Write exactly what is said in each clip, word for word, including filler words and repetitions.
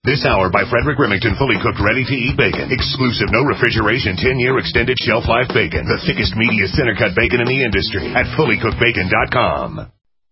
This hour by Frederick Remington, fully cooked, ready-to-eat bacon. Exclusive, no refrigeration, ten-year extended shelf life bacon. The thickest, meatiest, center-cut bacon in the industry at fully cooked bacon dot com.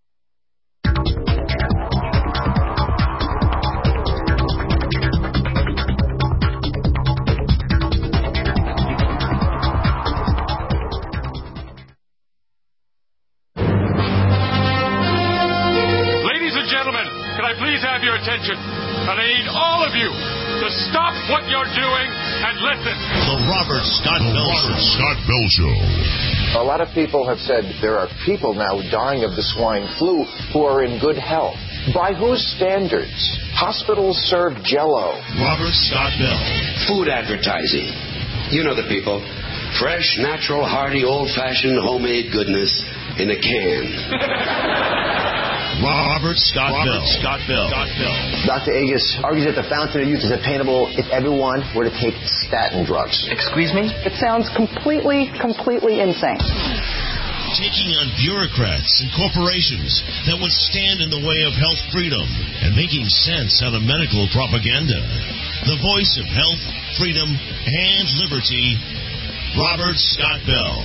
Please have your attention, and I need all of you to stop what you're doing and listen. The Robert Scott Bell Show. Scott Bell Show. A lot of people have said there are people now dying of the swine flu who are in good health. By whose standards? Hospitals serve Jell-O. Robert Scott Bell. Food advertising. You know the people. Fresh, natural, hearty, old-fashioned, homemade goodness in a can. Robert Scott Robert Bell. Scott Bell. Scott Bell. Doctor Agus argues that the fountain of youth is attainable if everyone were to take statin drugs. Excuse me? It sounds completely, completely insane. Taking on bureaucrats and corporations that would stand in the way of health freedom and making sense out of medical propaganda. The voice of health, freedom, and liberty, Robert Scott Bell.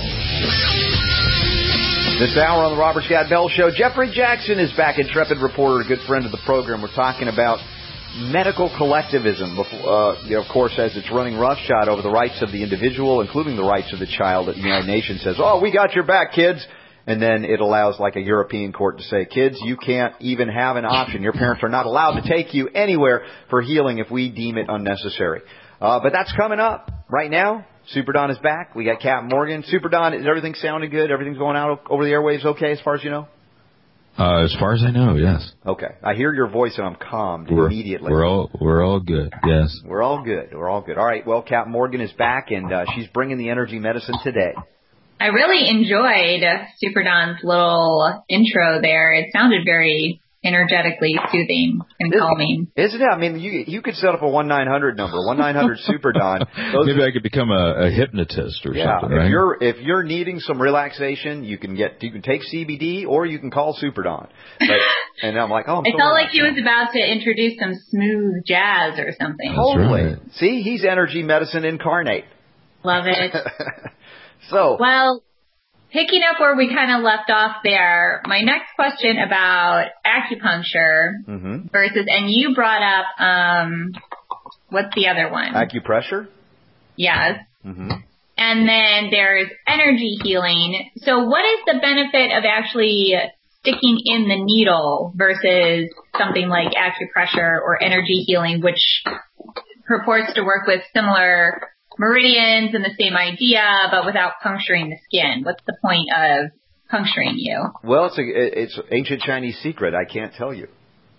This hour on the Robert Scott Bell Show, Jeffrey Jackson is back, intrepid reporter, a good friend of the program. We're talking about medical collectivism, uh, you know, of course, as it's running roughshod over the rights of the individual, including the rights of the child. That the United Nations says, oh, we got your back, kids. And then it allows, like a European court, to say, kids, you can't even have an option. Your parents are not allowed to take you anywhere for healing if we deem it unnecessary. Uh, but that's coming up right now. Super Don is back. We got Cap Morgan. Super Don, is everything sounding good? Everything's going out over the airwaves okay as far as you know? Uh, as far as I know, yes. Okay. I hear your voice and I'm calmed we're, immediately. We're all we're all good, yes. We're all good. We're all good. All right, well, Cap Morgan is back, and uh, she's bringing the energy medicine today. I really enjoyed Super Don's little intro there. It sounded very energetically soothing and calming. Isn't it? I mean, you you could set up a one nine hundred number, one nine hundred Super Don. Those Maybe I could become a, a hypnotist or yeah, something, if right? you're if you're needing some relaxation, you can get you can take C B D or you can call Super Don. But, and I'm like, oh, I'm I so felt relaxed. like he was about to introduce some smooth jazz or something. Totally. Right. See, he's energy medicine incarnate. Love it. So well. Picking up where we kind of left off there, my next question about acupuncture mm-hmm. versus, and you brought up, um, what's the other one? Acupressure? Yes. Mm-hmm. And then there's energy healing. So what is the benefit of actually sticking in the needle versus something like acupressure or energy healing, which purports to work with similar meridians and the same idea, but without puncturing the skin? What's the point of puncturing you? Well, it's a, it's ancient Chinese secret. I can't tell you.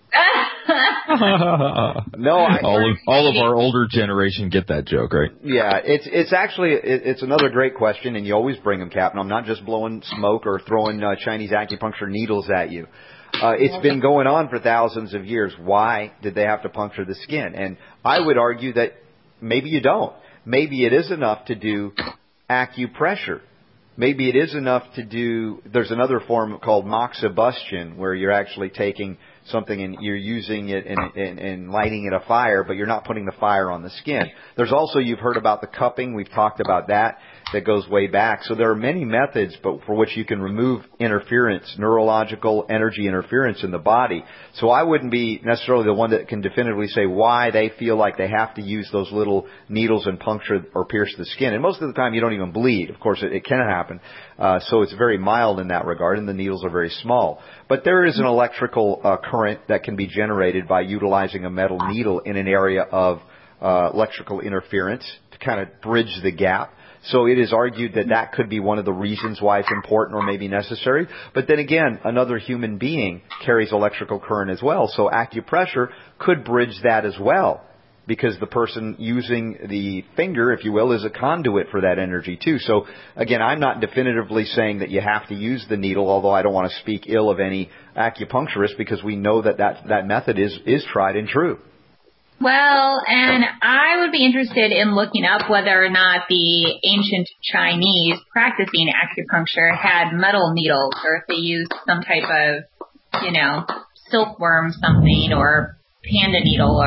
no, I, all of all of our older generation get that joke, right? Yeah, it's it's actually it, it's another great question, and you always bring them, Captain. I'm not just blowing smoke or throwing uh, Chinese acupuncture needles at you. Uh, it's been going on for thousands of years. Why did they have to puncture the skin? And I would argue that maybe you don't. Maybe it is enough to do acupressure. Maybe it is enough to do, there's another form called moxibustion, where you're actually taking something and you're using it and, and, and lighting it a fire, but you're not putting the fire on the skin. There's also, you've heard about the cupping. We've talked about that. That goes way back. So there are many methods but for which you can remove interference, neurological energy interference in the body. So I wouldn't be necessarily the one that can definitively say why they feel like they have to use those little needles and puncture or pierce the skin. And most of the time you don't even bleed. Of course, it, it can happen. Uh, so it's very mild in that regard, and the needles are very small. But there is an electrical uh, current that can be generated by utilizing a metal needle in an area of uh, electrical interference to kind of bridge the gap. So it is argued that that could be one of the reasons why it's important or maybe necessary. But then again, another human being carries electrical current as well. So acupressure could bridge that as well, because the person using the finger, if you will, is a conduit for that energy too. So again, I'm not definitively saying that you have to use the needle, although I don't want to speak ill of any acupuncturist, because we know that that, that method is, is tried and true. Well, and I would be interested in looking up whether or not the ancient Chinese practicing acupuncture had metal needles, or if they used some type of, you know, silkworm something, or panda needle, or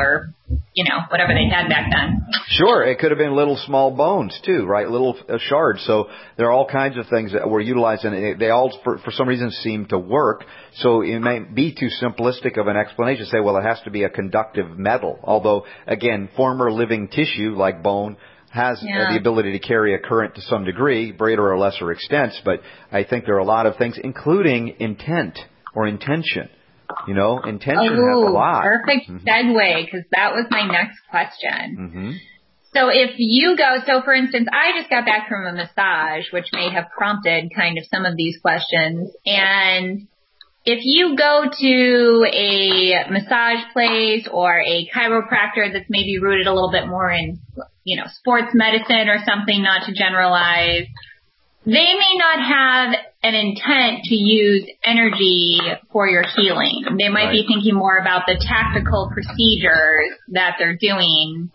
you know, whatever they had back then. Sure, it could have been little small bones too, right? Little uh, shards. So there are all kinds of things that were utilized, and they all, for, for some reason, seem to work. So it may be too simplistic of an explanation to say, well, it has to be a conductive metal. Although, again, former living tissue like bone has yeah. uh, the ability to carry a current to some degree, greater or lesser extents. But I think there are a lot of things, including intent or intention. You know, intention oh, has a lot. Perfect mm-hmm. segue, because that was my next question. Mm-hmm. So if you go, so for instance, I just got back from a massage, which may have prompted kind of some of these questions. And if you go to a massage place or a chiropractor that's maybe rooted a little bit more in, you know, sports medicine or something, not to generalize, they may not have an intent to use energy for your healing. They might right. be thinking more about the tactical procedures that they're doing.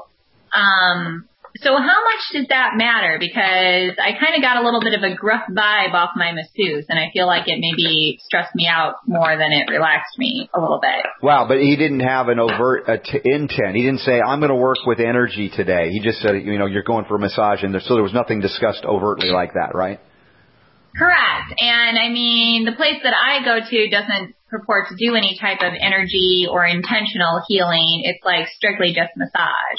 Um, so how much does that matter? Because I kind of got a little bit of a gruff vibe off my masseuse, and I feel like it maybe stressed me out more than it relaxed me a little bit. Wow, but he didn't have an overt uh, t- intent. He didn't say, I'm going to work with energy today. He just said, you know, you're going for a massage, and there, so there was nothing discussed overtly like that, right? Correct. And I mean, the place that I go to doesn't purport to do any type of energy or intentional healing. It's like strictly just massage.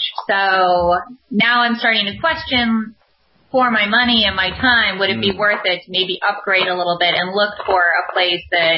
So now I'm starting to question, for my money and my time, would it be worth it to maybe upgrade a little bit and look for a place that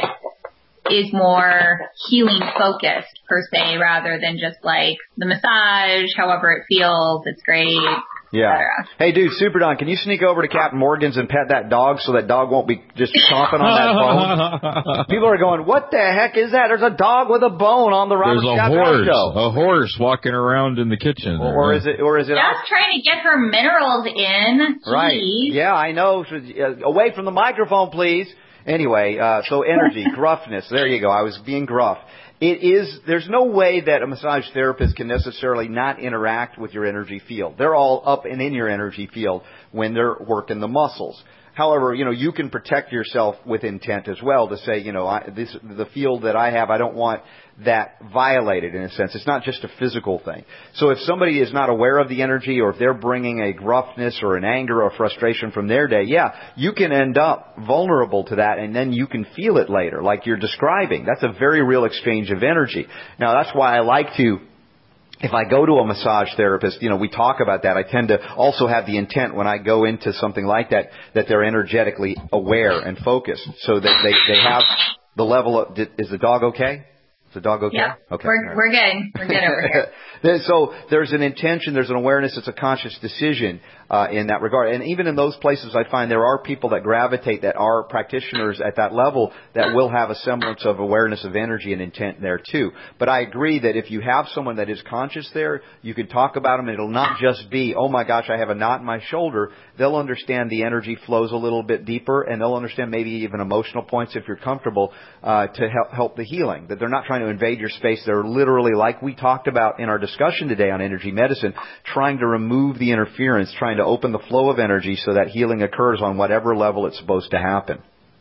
is more healing focused per se, rather than just like the massage, however it feels, it's great. Yeah. Hey, dude, Super Don, can you sneak over to Captain Morgan's and pet that dog so that dog won't be just chomping on that bone? People are going, what the heck is that? There's a dog with a bone on the Robert There's a horse, show. a horse walking around in the kitchen. Or, or is it? Or is it? Just trying to get her minerals in. Jeez. Right. Yeah, I know. Away from the microphone, please. Anyway, uh, so energy, gruffness. There you go. I was being gruff. It is, there's no way that a massage therapist can necessarily not interact with your energy field. They're all up and in your energy field when they're working the muscles. However, you know, you can protect yourself with intent as well to say, you know, I, this, the field that I have, I don't want that violated in a sense. It's not just a physical thing. So if somebody is not aware of the energy, or if they're bringing a gruffness or an anger or frustration from their day, yeah, you can end up vulnerable to that, and then you can feel it later, like you're describing. That's a very real exchange of energy. Now, that's why I like to, if I go to a massage therapist, you know, we talk about that. I tend to also have the intent when I go into something like that, that they're energetically aware and focused, so that they, they have the level of, is the dog okay? Is the dog okay? Yeah, okay. We're, right. we're good. We're good over here. So there's an intention, there's an awareness, it's a conscious decision uh, in that regard. And even in those places, I find there are people that gravitate, that are practitioners at that level, that will have a semblance of awareness of energy and intent there too. But I agree that if you have someone that is conscious there, you can talk about them, and it'll not just be, oh my gosh, I have a knot in my shoulder. They'll understand the energy flows a little bit deeper, and they'll understand maybe even emotional points, if you're comfortable, uh, to help, help the healing. That they're not trying to invade your space. They're literally, like we talked about in our discussion today on energy medicine, trying to remove the interference, trying to open the flow of energy so that healing occurs on whatever level it's supposed to happen.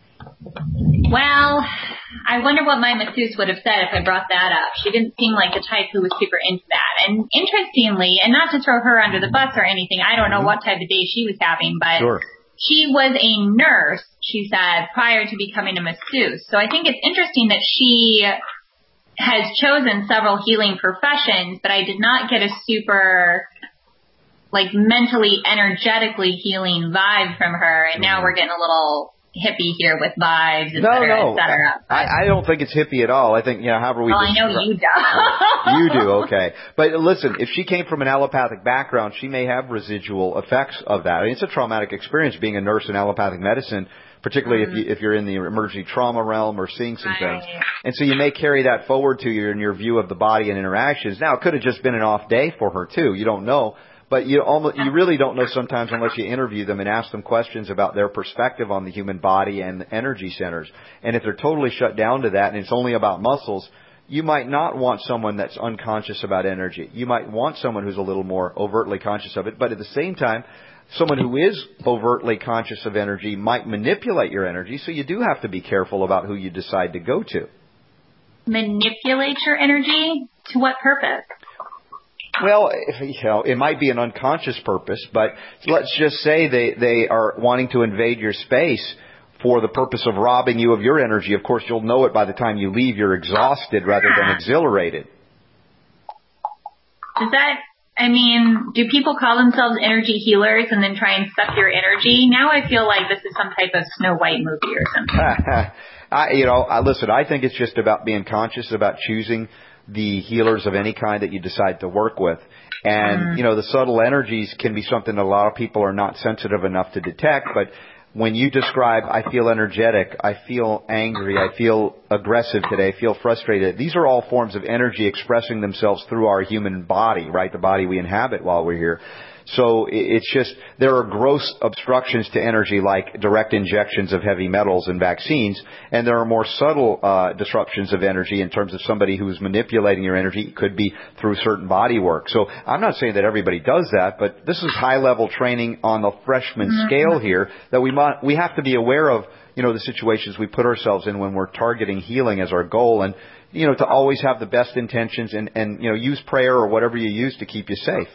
Well, I wonder what my masseuse would have said if I brought that up. She didn't seem like the type who was super into that. And interestingly, and not to throw her under the bus or anything, I don't know what type of day she was having, but sure. She was a nurse, she said, prior to becoming a masseuse. So I think it's interesting that she has chosen several healing professions, but I did not get a super, like, mentally, energetically healing vibe from her. And now we're getting a little hippie here with vibes, et no, cetera, no. et cetera. I, I don't think it's hippie at all. I think, you know, however we... Well, I know you do. You do, okay. But listen, if she came from an allopathic background, she may have residual effects of that. I mean, it's a traumatic experience being a nurse in allopathic medicine, particularly mm-hmm. if, you, if you're in the emergency trauma realm or seeing some right. things. And so you may carry that forward to you in your view of the body and interactions. Now, it could have just been an off day for her, too. You don't know. But you almost, you really don't know sometimes unless you interview them and ask them questions about their perspective on the human body and energy centers. And if they're totally shut down to that and it's only about muscles, you might not want someone that's unconscious about energy. You might want someone who's a little more overtly conscious of it. But at the same time, someone who is overtly conscious of energy might manipulate your energy. So you do have to be careful about who you decide to go to. Manipulate your energy? To what purpose? Well, you know, it might be an unconscious purpose, but let's just say they, they are wanting to invade your space for the purpose of robbing you of your energy. Of course, you'll know it by the time you leave. You're exhausted rather than exhilarated. Does that, I mean, do people call themselves energy healers and then try and suck your energy? Now I feel like this is some type of Snow White movie or something. I, you know, I, listen, I think it's just about being conscious about choosing the healers of any kind that you decide to work with. And, mm. you know, the subtle energies can be something that a lot of people are not sensitive enough to detect. But when you describe, I feel energetic, I feel angry, I feel aggressive today, I feel frustrated, these are all forms of energy expressing themselves through our human body, right? The body we inhabit while we're here. So it's just, there are gross obstructions to energy like direct injections of heavy metals and vaccines, and there are more subtle uh, disruptions of energy in terms of somebody who's manipulating your energy. It could be through certain body work. So I'm not saying that everybody does that, but this is high-level training on the freshman mm-hmm. scale here that we might, we have to be aware of, you know, the situations we put ourselves in when we're targeting healing as our goal, and, you know, to always have the best intentions and, and you know, use prayer or whatever you use to keep you safe.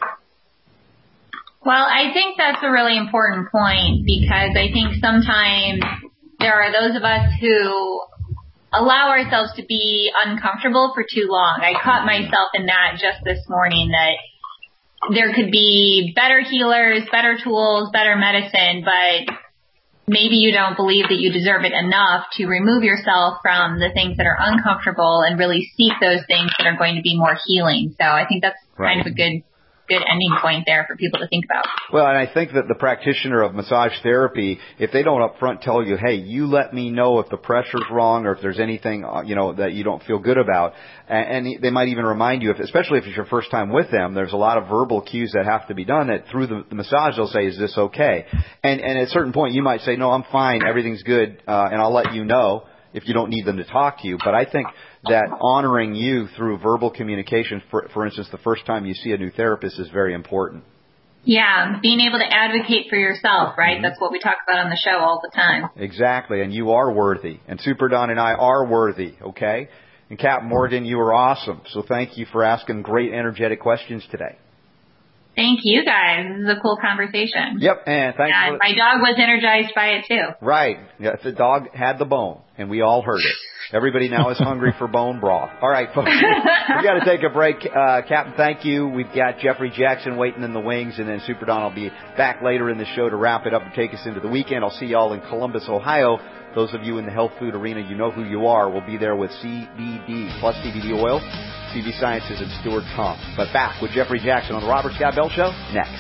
Well, I think that's a really important point because I think sometimes there are those of us who allow ourselves to be uncomfortable for too long. I caught myself in that just this morning, that there could be better healers, better tools, better medicine, but maybe you don't believe that you deserve it enough to remove yourself from the things that are uncomfortable and really seek those things that are going to be more healing. So I think that's right. kind of a good good ending point there for people to think about. Well, and I think that the practitioner of massage therapy, if they don't up front tell you, hey, you let me know if the pressure's wrong or if there's anything, you know, that you don't feel good about, and, and they might even remind you, if, especially if it's your first time with them, there's a lot of verbal cues that have to be done that through the, the massage they'll say, is this okay? And, and at a certain point you might say, no, I'm fine, everything's good, uh, and I'll let you know if you don't need them to talk to you. But I think that honoring you through verbal communication, for, for instance, the first time you see a new therapist is very important. Yeah, being able to advocate for yourself, right? Mm-hmm. That's what we talk about on the show all the time. Exactly, and you are worthy. And Super Don and I are worthy, okay? And Captain Morgan, you are awesome. So thank you for asking great energetic questions today. Thank you, guys. This is a cool conversation. Yep, and thanks. And for my dog was energized by it, too. Right. Yeah, the dog had the bone, and we all heard it. Everybody now is hungry for bone broth. All right, folks, we got to take a break. Uh, Captain, thank you. We've got Jeffrey Jackson waiting in the wings, and then Super Don will be back later in the show to wrap it up and take us into the weekend. I'll see you all in Columbus, Ohio. Those of you in the health food arena, you know who you are. We'll be there with C B D plus C B D oil, C B Sciences, and Stuart Tomp. But back with Jeffrey Jackson on the Robert Scott Bell Show next.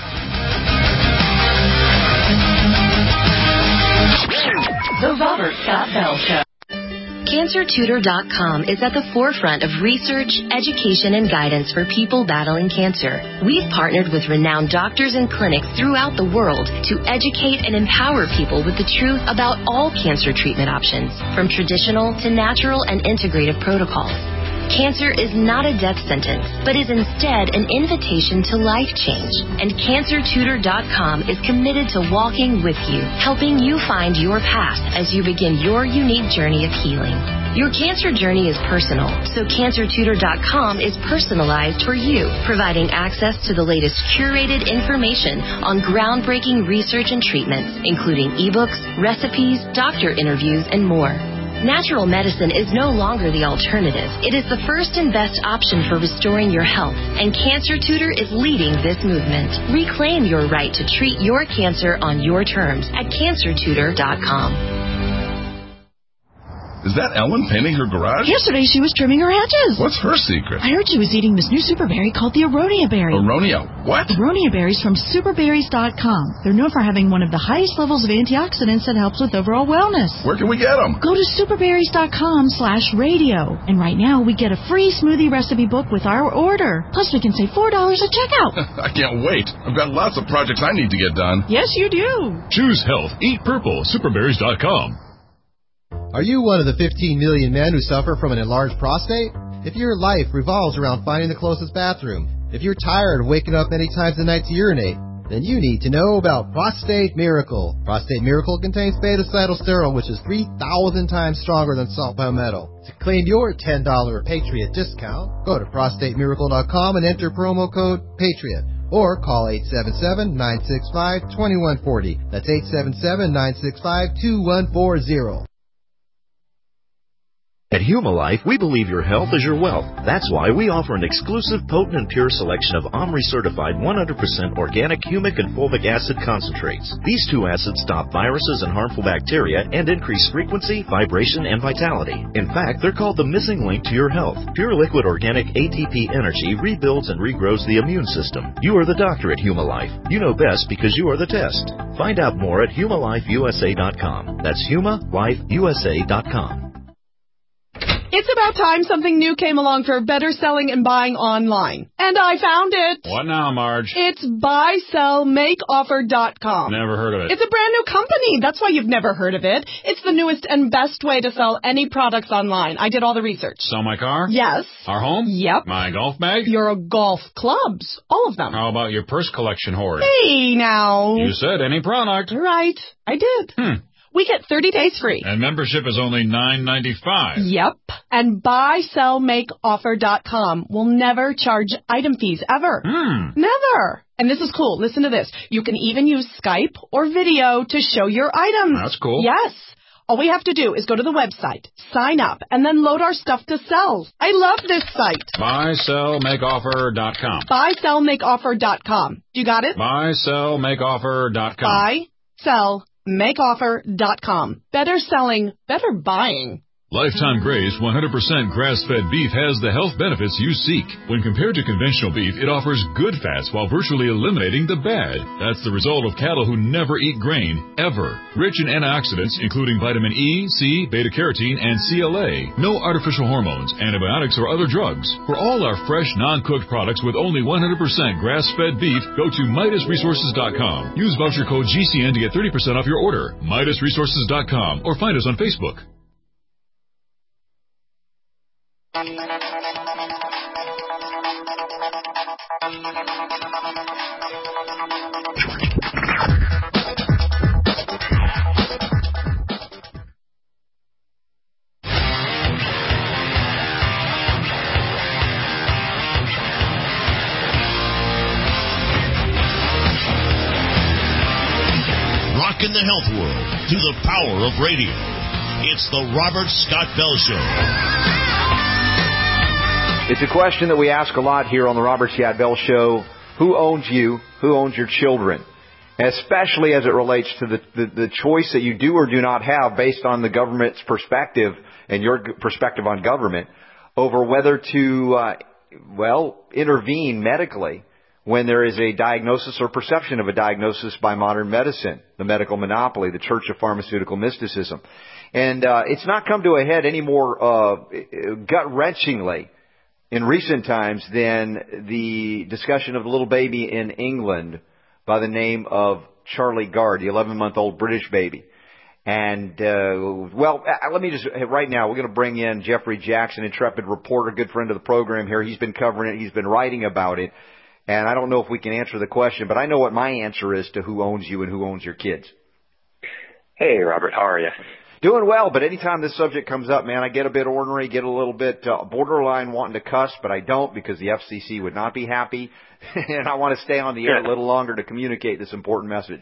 The Robert Scott Bell Show. Cancer Tutor dot com is at the forefront of research, education, and guidance for people battling cancer. We've partnered with renowned doctors and clinics throughout the world to educate and empower people with the truth about all cancer treatment options, from traditional to natural and integrative protocols. Cancer is not a death sentence, but is instead an invitation to life change. And Cancer Tutor dot com is committed to walking with you, helping you find your path as you begin your unique journey of healing. Your cancer journey is personal, so Cancer Tutor dot com is personalized for you, providing access to the latest curated information on groundbreaking research and treatments, including ebooks, recipes, doctor interviews, and more. Natural medicine is no longer the alternative. It is the first and best option for restoring your health, and Cancer Tutor is leading this movement. Reclaim your right to treat your cancer on your terms at Cancer Tutor dot com. Is that Ellen painting her garage? Yesterday she was trimming her hedges. What's her secret? I heard she was eating this new super berry called the Aronia berry. Aronia what? Aronia berries from super berries dot com. They're known for having one of the highest levels of antioxidants that helps with overall wellness. Where can we get them? Go to super berries dot com slash radio. And right now we get a free smoothie recipe book with our order. Plus we can save four dollars at checkout. I can't wait. I've got lots of projects I need to get done. Yes, you do. Choose health. Eat purple. super berries dot com. Are you one of the fifteen million men who suffer from an enlarged prostate? If your life revolves around finding the closest bathroom, if you're tired of waking up many times a night to urinate, then you need to know about Prostate Miracle. Prostate Miracle contains beta-cytosterol, which is three thousand times stronger than salt palmetto. To claim your ten dollars Patriot discount, go to prostate miracle dot com and enter promo code PATRIOT. Or call eight seven seven, nine six five, two one four zero. That's eight seven seven, nine six five, two one four zero. At Humalife, we believe your health is your wealth. That's why we offer an exclusive, potent, and pure selection of OMRI-certified one hundred percent organic humic and fulvic acid concentrates. These two acids stop viruses and harmful bacteria and increase frequency, vibration, and vitality. In fact, they're called the missing link to your health. Pure liquid organic A T P energy rebuilds and regrows the immune system. You are the doctor at Humalife. You know best because you are the test. Find out more at humalife u s a dot com. That's humalife u s a dot com. It's about time something new came along for better selling and buying online. And I found it. What now, Marge? It's buy sell make offer dot com. Never heard of it. It's a brand new company. That's why you've never heard of it. It's the newest and best way to sell any products online. I did all the research. Sell my car? Yes. Our home? Yep. My golf bag? Your golf clubs. All of them. How about your purse collection hoard? Hey, now. You said any product. Right. I did. Hmm. We get thirty days free. And membership is only nine ninety-five. Yep. And buy sell make offer dot com will never charge item fees, ever. Hmm. Never. And this is cool. Listen to this. You can even use Skype or video to show your items. That's cool. Yes. All we have to do is go to the website, sign up, and then load our stuff to sell. I love this site. buy sell make offer dot com. buy sell make offer dot com. You got it? buy sell make offer dot com. buy sell make offer dot com. Better selling, better buying. Lifetime Grace one hundred percent grass-fed beef has the health benefits you seek. When compared to conventional beef, it offers good fats while virtually eliminating the bad. That's the result of cattle who never eat grain, ever. Rich in antioxidants, including vitamin E, C, beta-carotene, and C L A. No artificial hormones, antibiotics, or other drugs. For all our fresh, non-cooked products with only one hundred percent grass-fed beef, go to Midas Resources dot com. Use voucher code G C N to get thirty percent off your order. Midas Resources dot com or find us on Facebook. Rockin' the health world through the power of radio. It's the Robert Scott Bell Show. It's a question that we ask a lot here on the Robert Scott Bell Show. Who owns you? Who owns your children? Especially as it relates to the, the, the choice that you do or do not have based on the government's perspective and your perspective on government over whether to, uh, well, intervene medically when there is a diagnosis or perception of a diagnosis by modern medicine, the medical monopoly, the Church of Pharmaceutical Mysticism. And uh, it's not come to a head any more uh, gut-wrenchingly in recent times than the discussion of the little baby in England by the name of Charlie Gard, the eleven-month-old British baby. And, uh, well, let me just, right now, we're going to bring in Jeffrey Jackson, intrepid reporter, good friend of the program here. He's been covering it. He's been writing about it. And I don't know if we can answer the question, but I know what my answer is to who owns you and who owns your kids. Hey, Robert, how are you? Doing well, but anytime this subject comes up, man, I get a bit ornery, get a little bit uh, borderline wanting to cuss, but I don't because the F C C would not be happy, and I want to stay on the air a little longer to communicate this important message.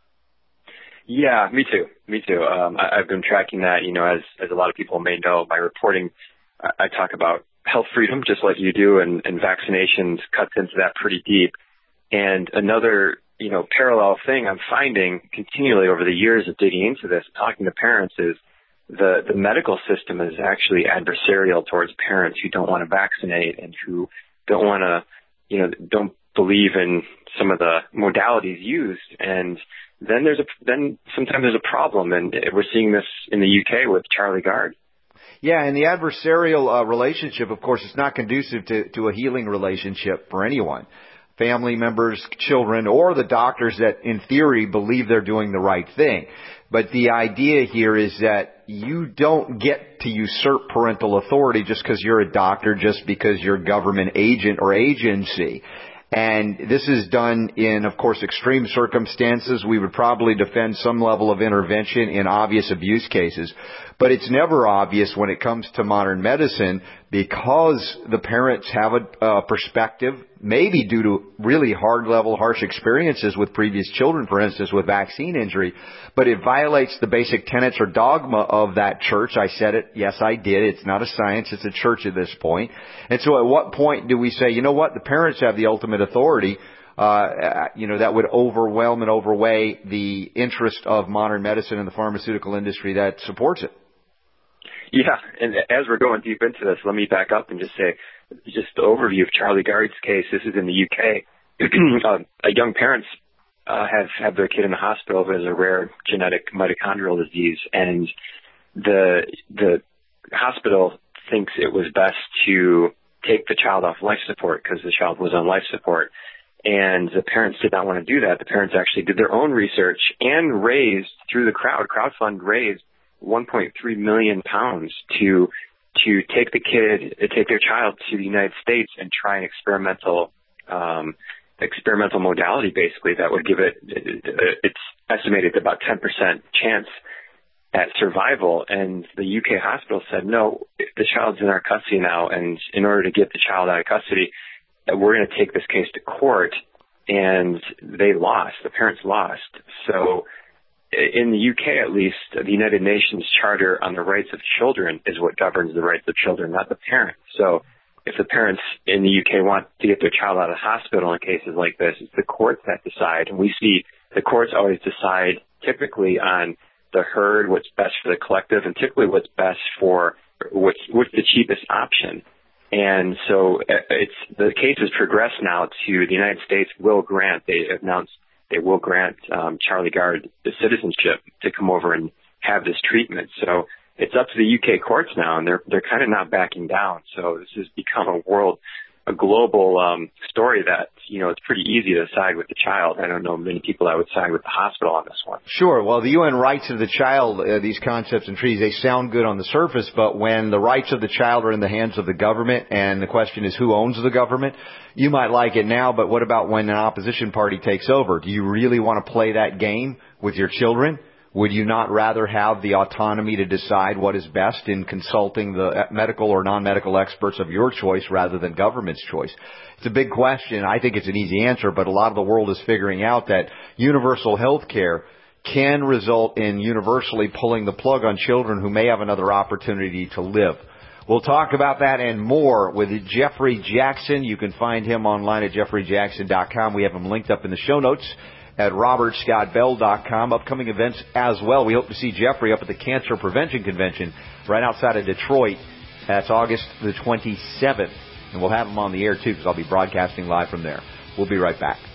Yeah, me too. Me too. Um, I, I've been tracking that, you know, as, as a lot of people may know, my reporting, I, I talk about health freedom just like you do, and, and vaccinations cuts into that pretty deep. And another, you know, parallel thing I'm finding continually over the years of digging into this, talking to parents, is the, the medical system is actually adversarial towards parents who don't want to vaccinate and who don't want to, you know, don't believe in some of the modalities used. And then there's a, then sometimes there's a problem. And we're seeing this in the U K with Charlie Gard. Yeah, and the adversarial uh, relationship, of course, is not conducive to, to a healing relationship for anyone. Family members, children, or the doctors that, in theory, believe they're doing the right thing. But the idea here is that you don't get to usurp parental authority just because you're a doctor, just because you're a government agent or agency. And this is done in, of course, extreme circumstances. We would probably defend some level of intervention in obvious abuse cases. But it's never obvious when it comes to modern medicine because the parents have a uh, perspective, maybe due to really hard-level, harsh experiences with previous children, for instance, with vaccine injury. But it violates the basic tenets or dogma of that church. I said it. Yes, I did. It's not a science. It's a church at this point. And so at what point do we say, you know what, the parents have the ultimate authority, uh, you know, that would overwhelm and overweigh the interest of modern medicine and the pharmaceutical industry that supports it? Yeah, and as we're going deep into this, let me back up and just say, just the overview of Charlie Gard's case. This is in the U K. uh, young parents uh, have have their kid in the hospital with a rare genetic mitochondrial disease, and the the hospital thinks it was best to take the child off life support because the child was on life support. And the parents did not want to do that. The parents actually did their own research and raised, through the crowd, crowdfund raised one point three million pounds to to take the kid, take their child to the United States and try an experimental um, experimental modality, basically, that would give it, it's estimated about ten percent chance at survival. And the U K hospital said, no, the child's in our custody now, and in order to get the child out of custody, we're going to take this case to court. And they lost. The parents lost. So in the U K, at least, the United Nations Charter on the Rights of Children is what governs the rights of children, not the parents. So if the parents in the U K want to get their child out of the hospital in cases like this, it's the courts that decide. And we see the courts always decide typically on the herd, what's best for the collective, and typically what's best for what's, what's the cheapest option. And so it's the case has progressed now to the United States will grant, they announced they will grant um, Charlie Gard the citizenship to come over and have this treatment. So it's up to the U K courts now, and they're they're kind of not backing down. So this has become a world, a global um, story that, you know, it's pretty easy to side with the child. I don't know many people that would side with the hospital on this one. Sure. Well, the U N rights of the child, uh, these concepts and treaties, they sound good on the surface, but when the rights of the child are in the hands of the government, and the question is who owns the government, you might like it now, but what about when an opposition party takes over? Do you really want to play that game with your children? Would you not rather have the autonomy to decide what is best in consulting the medical or non-medical experts of your choice rather than government's choice? It's a big question. I think it's an easy answer, but a lot of the world is figuring out that universal health care can result in universally pulling the plug on children who may have another opportunity to live. We'll talk about that and more with Jeffrey Jackson. You can find him online at jeffrey jackson dot com. We have him linked up in the show notes at robert scott bell dot com. Upcoming events as well. We hope to see Jeffrey up at the Cancer Prevention Convention right outside of Detroit. That's August the twenty-seventh. And we'll have him on the air, too, because I'll be broadcasting live from there. We'll be right back.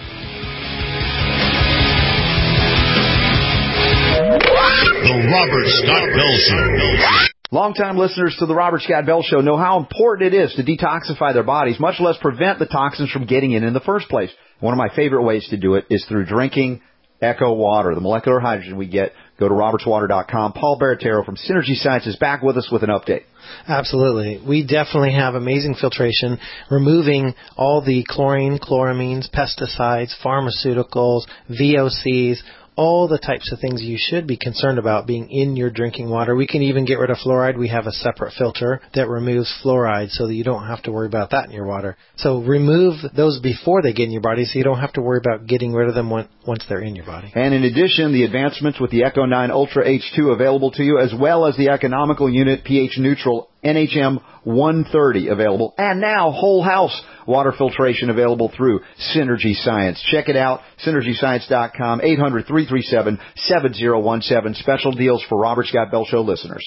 The Robert Scott Bell Show. Longtime listeners to the Robert Scott Bell Show know how important it is to detoxify their bodies, much less prevent the toxins from getting in in the first place. One of my favorite ways to do it is through drinking Echo Water, the molecular hydrogen we get. Go to roberts water dot com. Paul Baratero from Synergy Science is back with us with an update. Absolutely. We definitely have amazing filtration, removing all the chlorine, chloramines, pesticides, pharmaceuticals, V O Cs, all the types of things you should be concerned about being in your drinking water. We can even get rid of fluoride. We have a separate filter that removes fluoride so that you don't have to worry about that in your water. So remove those before they get in your body so you don't have to worry about getting rid of them once they're in your body. And in addition, the advancements with the Echo nine Ultra H two available to you, as well as the economical unit pH neutral N H M one thirty available, and now whole house water filtration available through Synergy Science. Check it out, synergy science dot com, eight hundred, three three seven, seven zero one seven. Special deals for Robert Scott Bell Show listeners.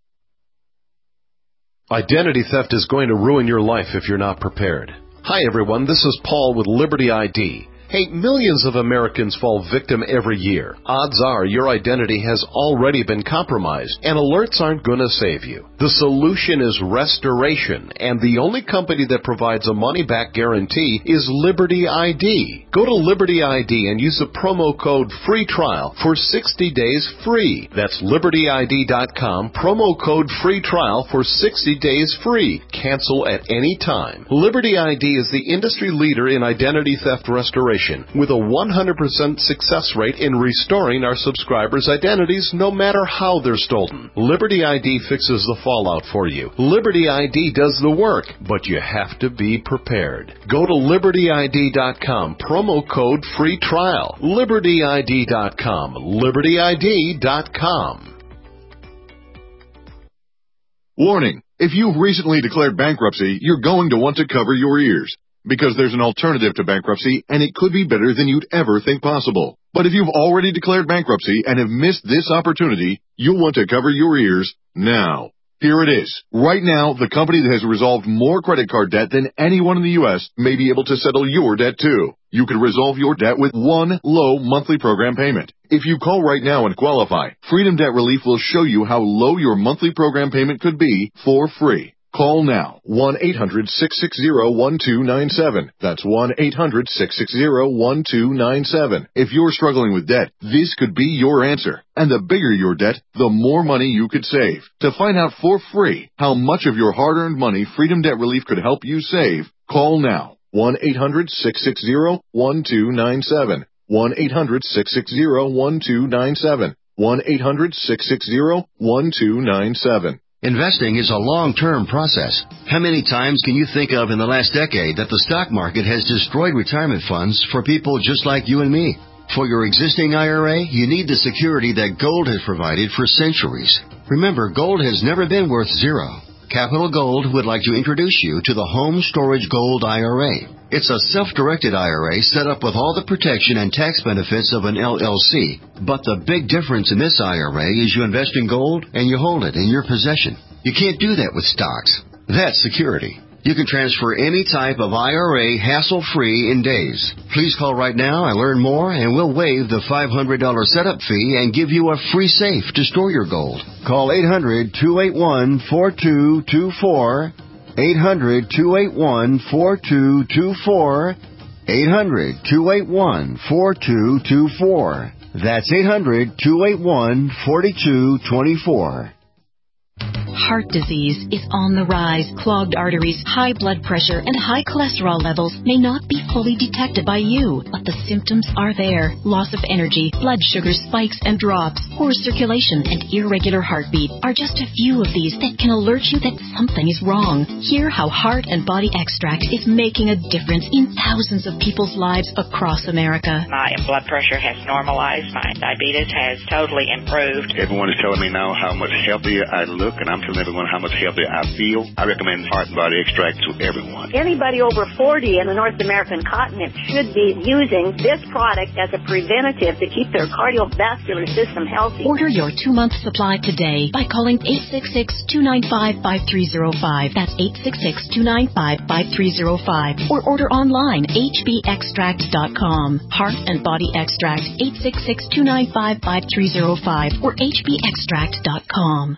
Identity theft is going to ruin your life if you're not prepared. Hi everyone, this is Paul with Liberty I D. Hey, millions of Americans fall victim every year. Odds are your identity has already been compromised, and alerts aren't going to save you. The solution is restoration, and the only company that provides a money-back guarantee is Liberty I D. Go to Liberty I D and use the promo code FREE TRIAL for sixty days free. That's Liberty I D dot com, promo code FREE TRIAL for sixty days free. Cancel at any time. Liberty I D is the industry leader in identity theft restoration, with a one hundred percent success rate in restoring our subscribers' identities no matter how they're stolen. Liberty I D fixes the fallout for you. Liberty I D does the work, but you have to be prepared. Go to Liberty I D dot com, promo code FREE TRIAL. Liberty I D dot com. Liberty I D dot com. Warning. If you've recently declared bankruptcy, you're going to want to cover your ears, because there's an alternative to bankruptcy, and it could be better than you'd ever think possible. But if you've already declared bankruptcy and have missed this opportunity, you'll want to cover your ears now. Here it is. Right now, the company that has resolved more credit card debt than anyone in the U S may be able to settle your debt too. You could resolve your debt with one low monthly program payment. If you call right now and qualify, Freedom Debt Relief will show you how low your monthly program payment could be for free. Call now, one eight hundred six six zero one two nine seven. That's one eight hundred six six zero one two nine seven. If you're struggling with debt, this could be your answer. And the bigger your debt, the more money you could save. To find out for free how much of your hard-earned money Freedom Debt Relief could help you save, call now, one eight hundred six six zero one two nine seven. one eight hundred six six zero one two nine seven. one eight hundred six six zero one two nine seven. Investing is a long-term process. How many times can you think of in the last decade that the stock market has destroyed retirement funds for people just like you and me? For your existing I R A, you need the security that gold has provided for centuries. Remember, gold has never been worth zero. Capital Gold would like to introduce you to the Home Storage Gold I R A. It's a self-directed I R A set up with all the protection and tax benefits of an L L C. But the big difference in this I R A is you invest in gold and you hold it in your possession. You can't do that with stocks. That's security. You can transfer any type of I R A hassle-free in days. Please call right now and learn more, and we'll waive the five hundred dollars setup fee and give you a free safe to store your gold. Call eight hundred two eight one four two two four, eight hundred two eight one four two two four, eight hundred two eight one four two two four. That's eight hundred two eight one four two two four. Heart disease is on the rise. Clogged arteries, high blood pressure, and high cholesterol levels may not be fully detected by you, but the symptoms are there. Loss of energy, blood sugar spikes and drops, poor circulation, and irregular heartbeat are just a few of these that can alert you that something is wrong. Hear how Heart and Body Extract is making a difference in thousands of people's lives across America. My blood pressure has normalized. My diabetes has totally improved. Everyone is telling me now how much healthier I look, and I'm telling everyone how much healthier I feel. I recommend Heart and Body Extract to everyone. Anybody over forty in the North American continent should be using this product as a preventative to keep their cardiovascular system healthy. Order your two-month supply today by calling eight six six, two nine five, five three zero five. That's eight six six, two nine five, five three zero five. Or order online, h b extract dot com. Heart and Body Extract, eight six six, two nine five, five three zero five or h b extract dot com.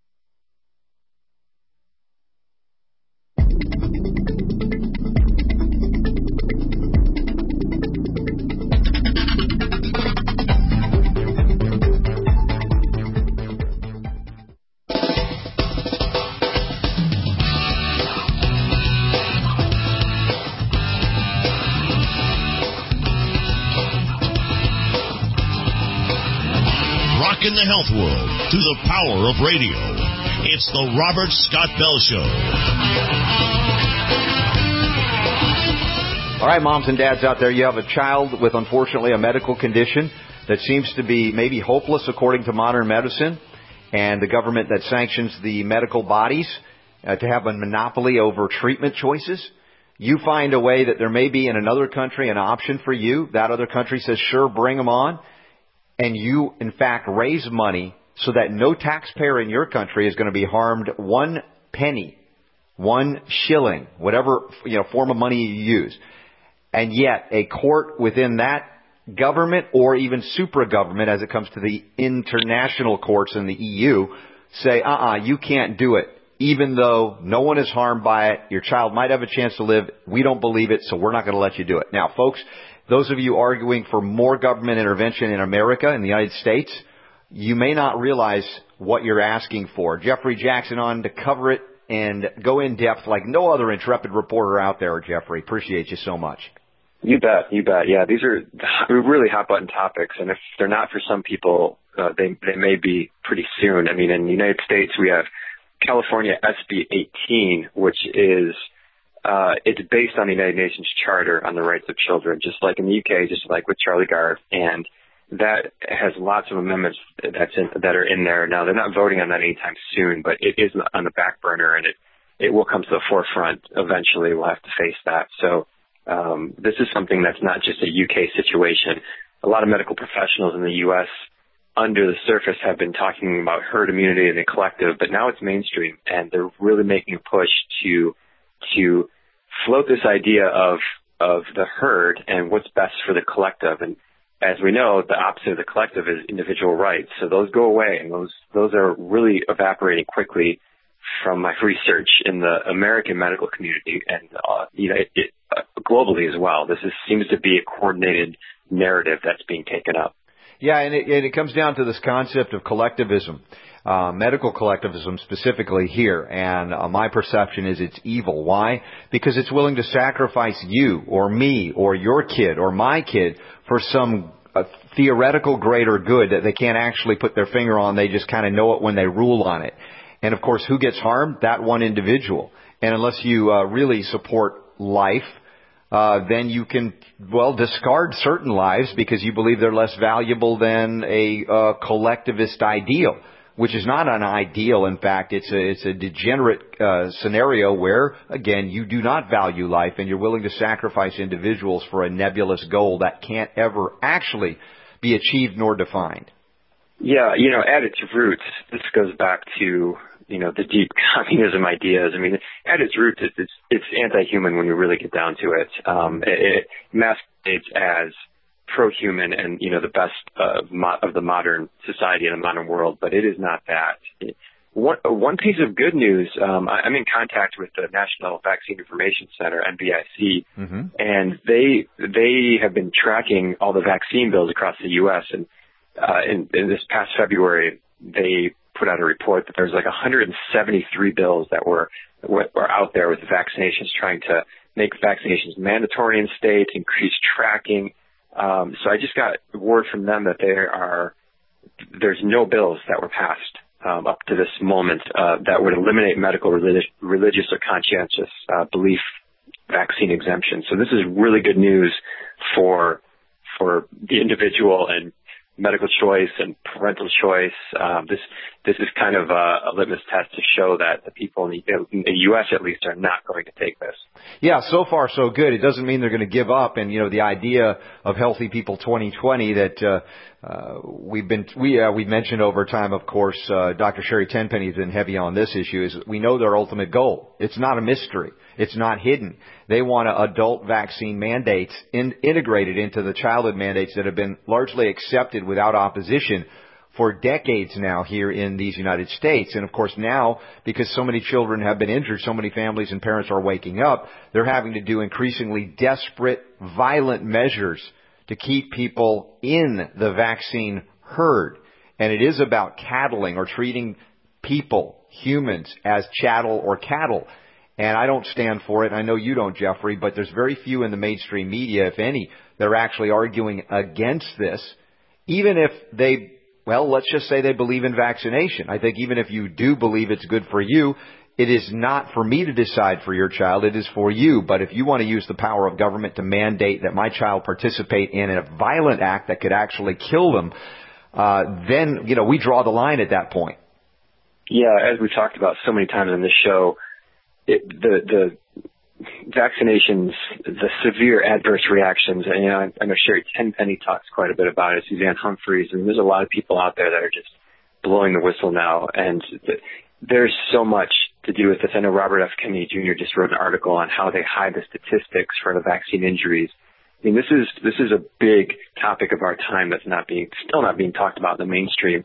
In the health world through the power of radio. It's the Robert Scott Bell Show. All right, moms and dads out there, you have a child with, unfortunately, a medical condition that seems to be maybe hopeless according to modern medicine, and the government that sanctions the medical bodies uh, to have a monopoly over treatment choices. You find a way that there may be in another country an option for you. That other country says, sure, bring them on. And you, in fact, raise money so that no taxpayer in your country is going to be harmed one penny, one shilling, whatever you know form of money you use. And yet a court within that government or even supra-government as it comes to the international courts in the E U say, uh-uh, you can't do it. Even though no one is harmed by it, your child might have a chance to live. We don't believe it, so we're not going to let you do it. Now, folks, those of you arguing for more government intervention in America, in the United States, you may not realize what you're asking for. Jeffrey Jackson on to cover it and go in depth like no other intrepid reporter out there, Jeffrey. Appreciate you so much. You bet, you bet. Yeah, these are really hot button topics, and if they're not for some people, uh, they they may be pretty soon. I mean, in the United States, we have California S B eighteen, which is uh, it's based on the United Nations Charter on the Rights of Children, just like in the U K, just like with Charlie Gard, and that has lots of amendments that's in, that are in there. Now, they're not voting on that anytime soon, but it is on the back burner, and it it will come to the forefront eventually. We'll have to face that. So. Um, this is something that's not just a U K situation. A lot of medical professionals in the U S under the surface have been talking about herd immunity and the collective, but now it's mainstream, and they're really making a push to to float this idea of of the herd and what's best for the collective. And as we know, the opposite of the collective is individual rights. So those go away, and those those are really evaporating quickly from my research in the American medical community and uh, you know, it, it, uh, globally as well. This is, seems to be a coordinated narrative that's being taken up. Yeah, and it, and it comes down to this concept of collectivism, uh, medical collectivism specifically here. And uh, my perception is it's evil. Why? Because it's willing to sacrifice you or me or your kid or my kid for some uh, theoretical greater good that they can't actually put their finger on. They just kind of know it when they rule on it. And, of course, who gets harmed? That one individual. And unless you uh, really support life, uh, then you can, well, discard certain lives because you believe they're less valuable than a uh, collectivist ideal, which is not an ideal. In fact, it's a, it's a degenerate uh, scenario where, again, you do not value life and you're willing to sacrifice individuals for a nebulous goal that can't ever actually be achieved nor defined. Yeah, you know, at its roots, this goes back to, you know, the deep communism ideas. I mean, at its roots, it's, it's, it's anti-human when you really get down to it. Um, it, it masquerades as pro-human and, you know, the best uh, mo- of the modern society and the modern world, but it is not that. It, one, one piece of good news, um, I, I'm in contact with the National Vaccine Information Center, N V I C, mm-hmm. and they they have been tracking all the vaccine bills across the U S, and Uh, in, in this past February, they put out a report that there's like one hundred seventy-three bills that were were out there with the vaccinations, trying to make vaccinations mandatory in states, increase tracking. Um, so I just got word from them that there are there's no bills that were passed um, up to this moment uh, that would eliminate medical, religious, religious or conscientious uh, belief vaccine exemption. So this is really good news for for the individual and medical choice and parental choice. Um, this this is kind of a, a litmus test to show that the people in the, in the U S at least are not going to take this. Yeah, so far so good. It doesn't mean they're going to give up. And you know, the idea of Healthy People twenty twenty that uh, uh, we've been we uh, we've mentioned over time. Of course, uh, Doctor Sherry Tenpenny has been heavy on this issue. Is we know their ultimate goal. It's not a mystery. It's not hidden. They want adult vaccine mandates in, integrated into the childhood mandates that have been largely accepted without opposition for decades now here in these United States. And, of course, now, because so many children have been injured, so many families and parents are waking up, they're having to do increasingly desperate, violent measures to keep people in the vaccine herd. And it is about cattling or treating people, humans, as chattel or cattle. And I don't stand for it. I know you don't, Jeffrey, but there's very few in the mainstream media, if any, that are actually arguing against this, even if they, well, let's just say they believe in vaccination. I think even if you do believe it's good for you, it is not for me to decide for your child. It is for you. But if you want to use the power of government to mandate that my child participate in a violent act that could actually kill them, uh, then, you know, we draw the line at that point. Yeah, as we've talked about so many times on this show, It, the the vaccinations, the severe adverse reactions, and you know, I, I know Sherry Tenpenny talks quite a bit about it, Suzanne Humphreys, and there's a lot of people out there that are just blowing the whistle now, and th- there's so much to do with this. I know Robert F. Kennedy Junior just wrote an article on how they hide the statistics for the vaccine injuries, I mean, this is this is a big topic of our time that's not being still not being talked about in the mainstream.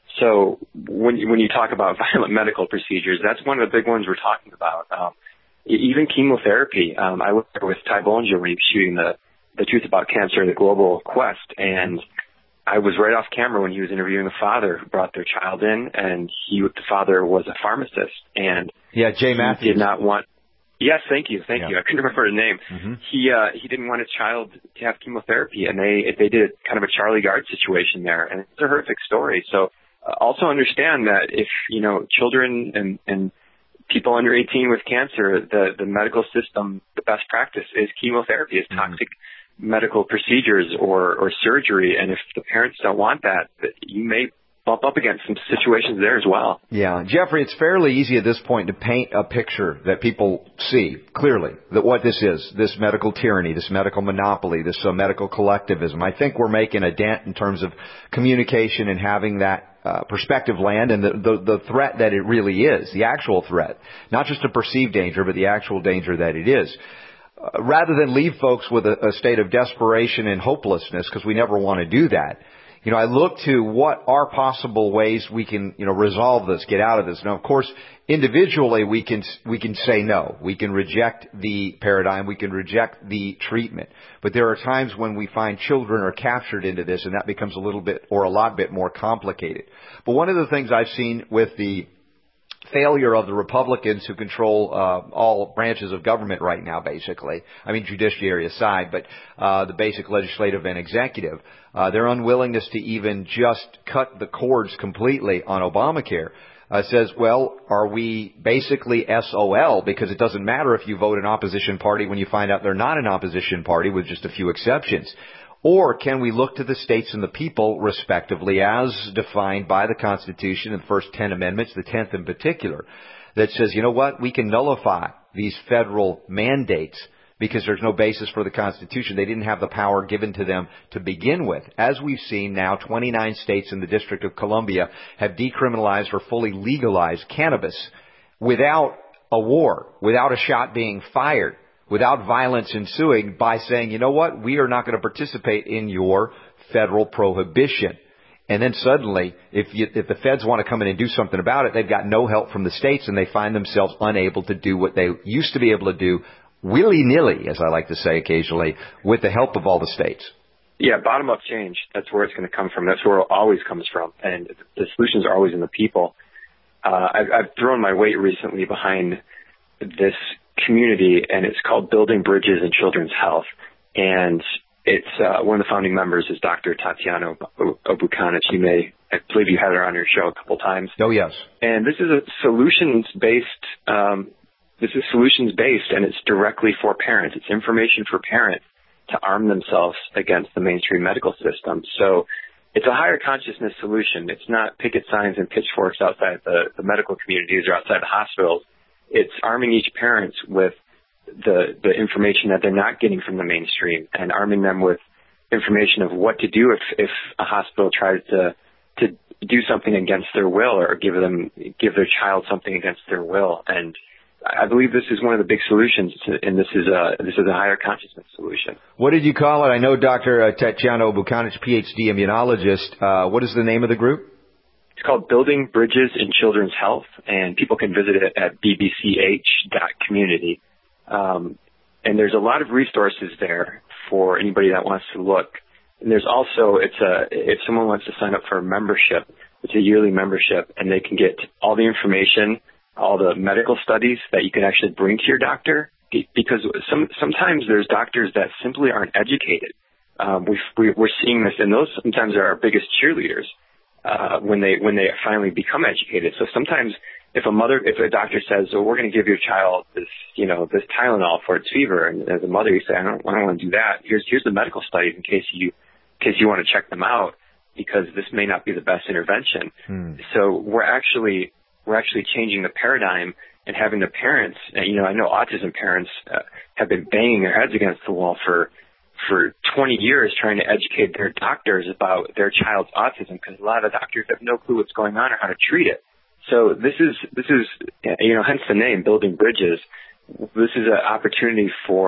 So when you, when you talk about violent medical procedures, that's one of the big ones we're talking about. Um, even chemotherapy. Um, I worked with Ty Bollinger when he was shooting the the Truth About Cancer, the Global Quest, and I was right off camera when he was interviewing a father who brought their child in, and he the father was a pharmacist, and yeah, Jay Matthews he did not want. Yes, thank you, thank yeah. you. I couldn't remember his name. Mm-hmm. He uh, he didn't want his child to have chemotherapy, and they they did kind of a Charlie Gard situation there, and it's a horrific story. So uh, also understand that if you know children and and people under eighteen with cancer, the the medical system, the best practice is chemotherapy, is toxic mm-hmm. medical procedures or or surgery, and if the parents don't want that, you may bump up against some situations there as well. Yeah. Jeffrey, it's fairly easy at this point to paint a picture that people see clearly that what this is, this medical tyranny, this medical monopoly, this uh, medical collectivism. I think we're making a dent in terms of communication and having that uh, perspective land and the, the, the threat that it really is, the actual threat, not just a perceived danger, but the actual danger that it is. Uh, rather than leave folks with a, a state of desperation and hopelessness, because we never want to do that, you know, I look to what are possible ways we can, you know, resolve this, get out of this. Now, of course, individually we can, we can say no. We can reject the paradigm. We can reject the treatment. But there are times when we find children are captured into this, and that becomes a little bit or a lot bit more complicated. But one of the things I've seen with the failure of the Republicans who control uh, all branches of government right now, basically. I mean, judiciary aside, but uh, the basic legislative and executive. Uh, their unwillingness to even just cut the cords completely on Obamacare uh, says, well, are we basically S O L? Because it doesn't matter if you vote an opposition party when you find out they're not an opposition party with just a few exceptions. Or can we look to the states and the people, respectively, as defined by the Constitution and the first ten amendments, the tenth in particular, that says, you know what, we can nullify these federal mandates because there's no basis for the Constitution. They didn't have the power given to them to begin with. As we've seen now, twenty-nine states in the District of Columbia have decriminalized or fully legalized cannabis without a war, without a shot being fired, without violence ensuing, by saying, you know what, we are not going to participate in your federal prohibition. And then suddenly, if you, if the feds want to come in and do something about it, they've got no help from the states, and they find themselves unable to do what they used to be able to do willy-nilly, as I like to say occasionally, with the help of all the states. Yeah, bottom-up change, that's where it's going to come from. That's where it always comes from. And the solutions are always in the people. Uh, I've, I've thrown my weight recently behind this community, and it's called Building Bridges in Children's Health. And it's uh, one of the founding members is Doctor Tatiana Obukanich. You may, I believe you had her on your show a couple times. Oh, yes. And this is a solutions-based, um, this is solutions-based, and it's directly for parents. It's information for parents to arm themselves against the mainstream medical system. So it's a higher consciousness solution. It's not picket signs and pitchforks outside the, the medical communities or outside the hospitals. It's arming each parent with the the information that they're not getting from the mainstream, and arming them with information of what to do if, if a hospital tries to to do something against their will, or give them give their child something against their will. And I believe this is one of the big solutions, to, and this is a this is a higher consciousness solution. What did you call it? I know Doctor Tatiana Obukanich, P H D immunologist. Uh, what is the name of the group? It's called Building Bridges in Children's Health, and people can visit it at b b c h dot community. Um, and there's a lot of resources there for anybody that wants to look. And there's also, it's a, if someone wants to sign up for a membership, it's a yearly membership, and they can get all the information, all the medical studies that you can actually bring to your doctor, because some, sometimes there's doctors that simply aren't educated. Um, we've, we, we're seeing this, and those sometimes are our biggest cheerleaders. Uh, when they when they finally become educated. So sometimes if a mother, if a doctor says, "Oh, we're going to give your child this, you know, this Tylenol for its fever," and as a mother you say, "I don't, I don't want to do that. Here's here's the medical studies in case you in case you want to check them out, because this may not be the best intervention." Hmm. So we're actually we're actually changing the paradigm and having the parents. You know, I know autism parents uh, have been banging their heads against the wall for. for twenty years trying to educate their doctors about their child's autism, because a lot of doctors have no clue what's going on or how to treat it. So this is, this is, you know, hence the name, Building Bridges. This is an opportunity for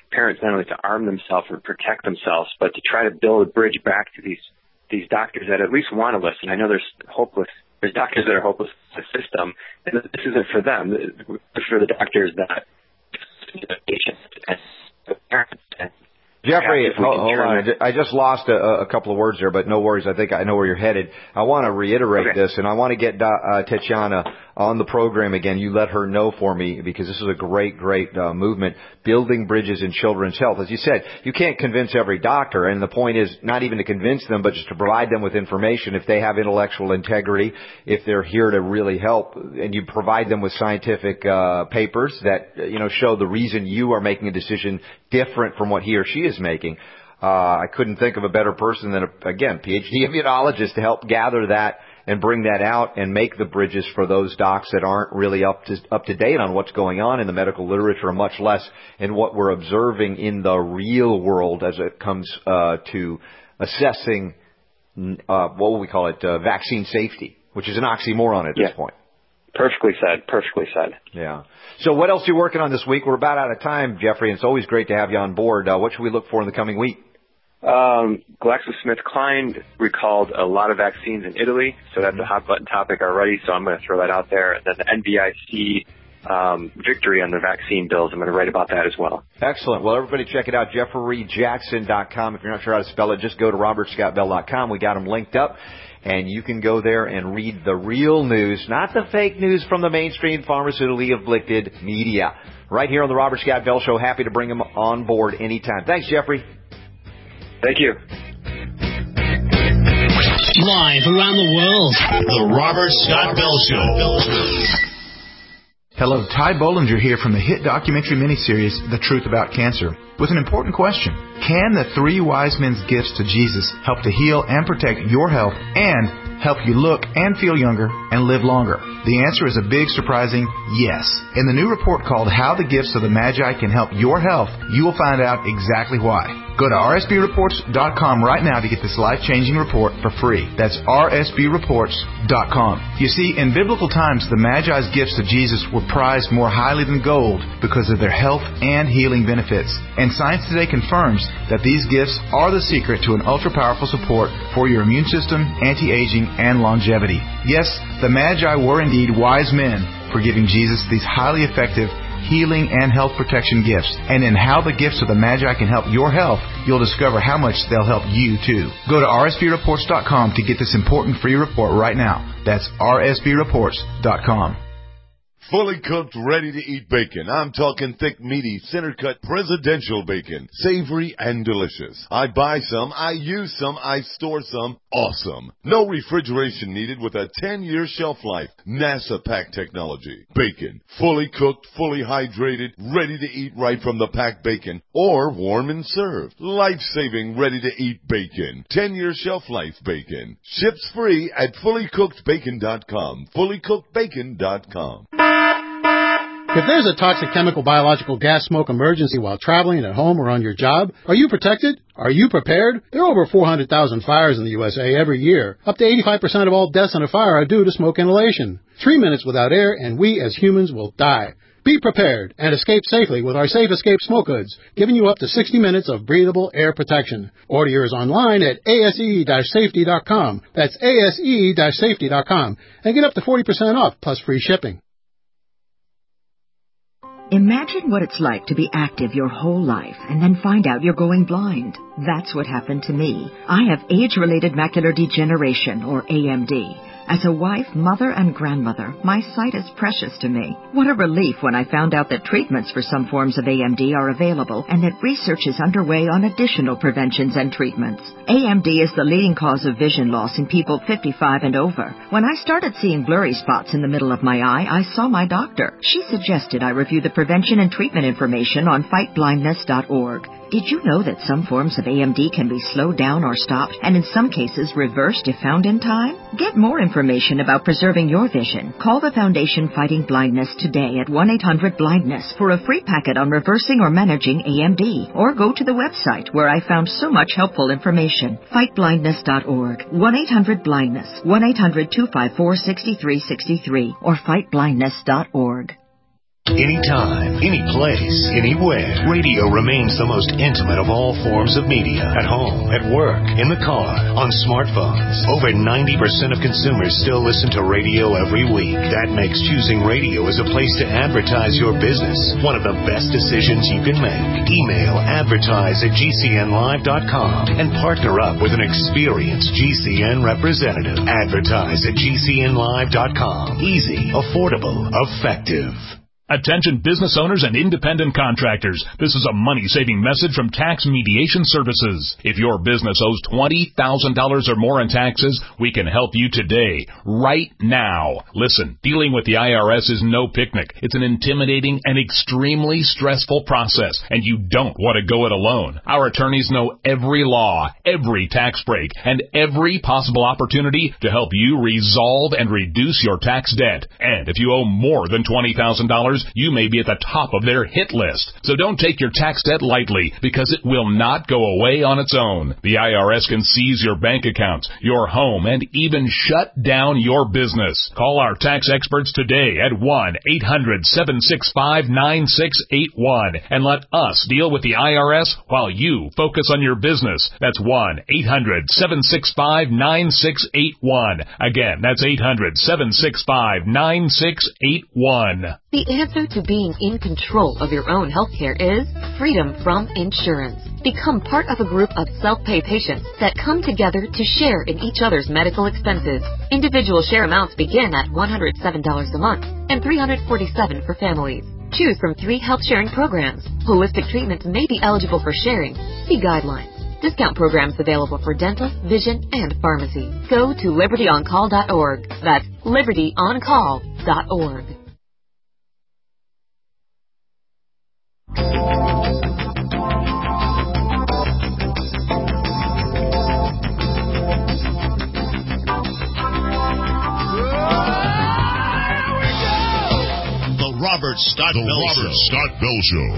parents not only to arm themselves or protect themselves, but to try to build a bridge back to these these doctors that at least want to listen. I know there's hopeless. There's doctors that are hopeless to the system, and this isn't for them. It's for the doctors that patients and the parents. And Jeffrey, hold, hold on. I just lost a, a couple of words there, but no worries. I think I know where you're headed. I want to reiterate okay. this, and I want to get uh, Tatiana on the program again. You let her know for me, because this is a great, great uh, movement, building bridges in children's health. As you said, you can't convince every doctor, and the point is not even to convince them, but just to provide them with information. If they have intellectual integrity, if they're here to really help, and you provide them with scientific uh, papers that, you know, show the reason you are making a decision different from what he or she is making. Uh, I couldn't think of a better person than, a, again, PhD immunologist to help gather that and bring that out and make the bridges for those docs that aren't really up to, up to date on what's going on in the medical literature, much less in what we're observing in the real world as it comes uh, to assessing, uh, what would we call it, uh, vaccine safety, which is an oxymoron at yeah. this point. Perfectly said. Perfectly said. Yeah. So what else are you working on this week? We're about out of time, Jeffrey, and it's always great to have you on board. Uh, what should we look for in the coming week? Um, GlaxoSmithKline recalled a lot of vaccines in Italy, so that's a hot button topic already, so I'm going to throw that out there. And then the N V I C um, victory on the vaccine bills, I'm going to write about that as well. Excellent. Well, everybody check it out, Jeffrey Jackson dot com. If you're not sure how to spell it, just go to Robert Scott Bell dot com. We got them linked up. And you can go there and read the real news, not the fake news from the mainstream pharmaceutically afflicted media. Right here on the Robert Scott Bell Show. Happy to bring them on board anytime. Thanks, Jeffrey. Thank you. Live around the world, the Robert Scott Bell Show. Hello, Ty Bollinger here from the hit documentary miniseries, The Truth About Cancer, with an important question. Can the three wise men's gifts to Jesus help to heal and protect your health and help you look and feel younger and live longer? The answer is a big, surprising yes. In the new report called How the Gifts of the Magi Can Help Your Health, you will find out exactly why. Go to R S B reports dot com right now to get this life-changing report for free. That's R S B reports dot com. You see, in biblical times, the Magi's gifts to Jesus were prized more highly than gold because of their health and healing benefits. And science today confirms that these gifts are the secret to an ultra-powerful support for your immune system, anti-aging, and longevity. Yes, the Magi were indeed wise men for giving Jesus these highly effective healing and health protection gifts. And in How the Gifts of the Magi Can Help Your Health, you'll discover how much they'll help you too. Go to R S B reports dot com to get this important free report right now. That's R S B reports dot com. Fully cooked, ready-to-eat bacon. I'm talking thick, meaty, center-cut presidential bacon. Savory and delicious. I buy some, I use some, I store some. Awesome. No refrigeration needed with a ten-year shelf life. NASA pack technology. Bacon. Fully cooked, fully hydrated, ready to eat right from the packed bacon. Or warm and served. Life-saving, ready-to-eat bacon. ten-year shelf life bacon. Ships free at fully cooked bacon dot com. fully cooked bacon dot com. If there's a toxic chemical, biological, gas, smoke emergency while traveling at home or on your job, are you protected? Are you prepared? There are over four hundred thousand fires in the U S A every year. Up to eighty-five percent of all deaths in a fire are due to smoke inhalation. Three minutes without air and we as humans will die. Be prepared and escape safely with our Safe Escape Smoke Hoods, giving you up to sixty minutes of breathable air protection. Order yours online at A S E safety dot com. That's A S E safety dot com. And get up to forty percent off plus free shipping. Imagine what it's like to be active your whole life and then find out you're going blind. That's what happened to me. I have age-related macular degeneration, or A M D. As a wife, mother, and grandmother, my sight is precious to me. What a relief when I found out that treatments for some forms of A M D are available and that research is underway on additional preventions and treatments. A M D is the leading cause of vision loss in people fifty-five and over. When I started seeing blurry spots in the middle of my eye, I saw my doctor. She suggested I review the prevention and treatment information on fight blindness dot org. Did you know that some forms of A M D can be slowed down or stopped, and in some cases reversed if found in time? Get more information about preserving your vision. Call the Foundation Fighting Blindness today at one eight hundred blindness for a free packet on reversing or managing A M D. Or go to the website where I found so much helpful information. fight blindness dot org. one eight hundred blindness. one eight hundred two five four six three six three. Or fight blindness dot org. Anytime, any place, anywhere. Radio remains the most intimate of all forms of media. At home, at work, in the car, on smartphones. Over ninety percent of consumers still listen to radio every week. That makes choosing radio as a place to advertise your business one of the best decisions you can make. Email advertise at g c n live dot com and partner up with an experienced G C N representative. Advertise at g c n live dot com. Easy, affordable, effective. Attention business owners and independent contractors. This is a money-saving message from Tax Mediation Services. If your business owes twenty thousand dollars or more in taxes, we can help you today, right now. Listen, dealing with the I R S is no picnic. It's an intimidating and extremely stressful process, and you don't want to go it alone. Our attorneys know every law, every tax break, and every possible opportunity to help you resolve and reduce your tax debt. And if you owe more than twenty thousand dollars, you may be at the top of their hit list. So don't take your tax debt lightly, because it will not go away on its own. The I R S can seize your bank accounts, your home, and even shut down your business. Call our tax experts today at one eight hundred seven six five nine six eight one and let us deal with the I R S while you focus on your business. That's one eight hundred seven six five nine six eight one. Again, that's eight hundred seven six five nine six eight one. The answer to being in control of your own healthcare is freedom from insurance. Become part of a group of self-pay patients that come together to share in each other's medical expenses. Individual share amounts begin at one hundred seven dollars a month and three hundred forty-seven dollars for families. Choose from three health sharing programs. Holistic treatments may be eligible for sharing. See guidelines. Discount programs available for dental, vision, and pharmacy. Go to liberty on call dot org. That's liberty on call dot org. Robert Scott the Bell Robert Show. Scott Bell Show.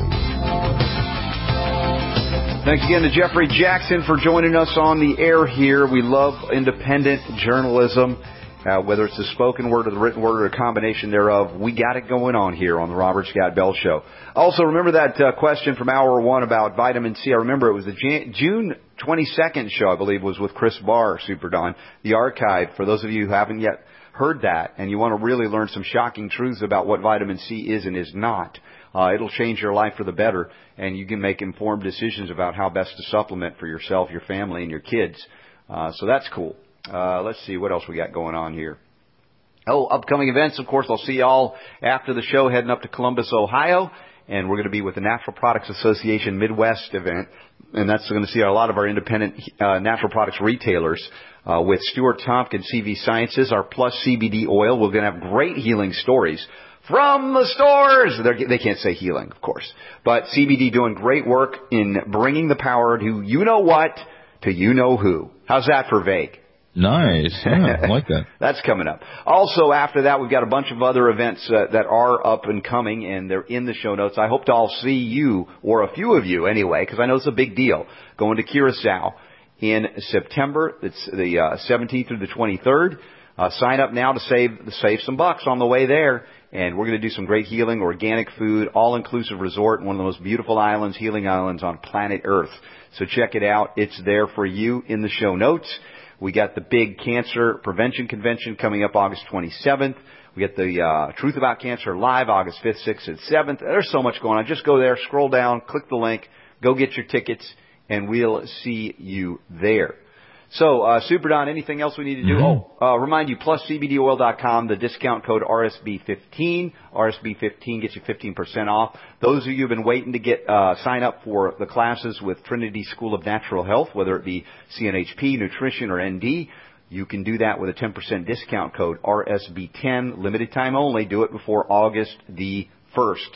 Thanks again to Jeffrey Jackson for joining us on the air here. We love independent journalism, uh, whether it's the spoken word or the written word or a combination thereof. We got it going on here on the Robert Scott Bell Show. Also, remember that uh, question from hour one about vitamin C. I remember it was the Jan- June twenty-second show, I believe, was with Chris Barr, Super Don. The archive, for those of you who haven't yet heard that and you want to really learn some shocking truths about what vitamin C is and is not, uh, it'll change your life for the better, and you can make informed decisions about how best to supplement for yourself, your family, and your kids. Uh, so that's cool. Uh, let's see what else we got going on here. Oh, upcoming events, of course, I'll see y'all after the show heading up to Columbus, Ohio, and we're going to be with the Natural Products Association Midwest event, and that's going to see a lot of our independent uh, natural products retailers. Uh, with Stuart Tompkins, C V Sciences, our Plus C B D oil. We're going to have great healing stories from the stores. They're, they can't say healing, of course. But C B D doing great work in bringing the power to you know what to you know who. How's that for vague? Nice. Yeah, I like that. That's coming up. Also, after that, we've got a bunch of other events uh, that are up and coming, and they're in the show notes. I hope to all see you, or a few of you anyway, because I know it's a big deal, going to Curacao in September. It's the uh, seventeenth through the twenty-third. Uh, sign up now to save save some bucks on the way there. And we're going to do some great healing, organic food, all-inclusive resort, one of the most beautiful islands, healing islands on planet Earth. So check it out. It's there for you in the show notes. We got the big cancer prevention convention coming up August twenty-seventh. We got the uh, Truth About Cancer Live August fifth, sixth, and seventh. There's so much going on. Just go there, scroll down, click the link, go get your tickets, and we'll see you there. So, uh, Super Don, anything else we need to do? Mm-hmm. Oh, uh, remind you, plus C B D oil dot com, the discount code R S B fifteen. R S B fifteen gets you fifteen percent off. Those of you who've been waiting to get, uh, sign up for the classes with Trinity School of Natural Health, whether it be C N H P, nutrition, or N D, you can do that with a ten percent discount code R S B ten, limited time only. Do it before August the first.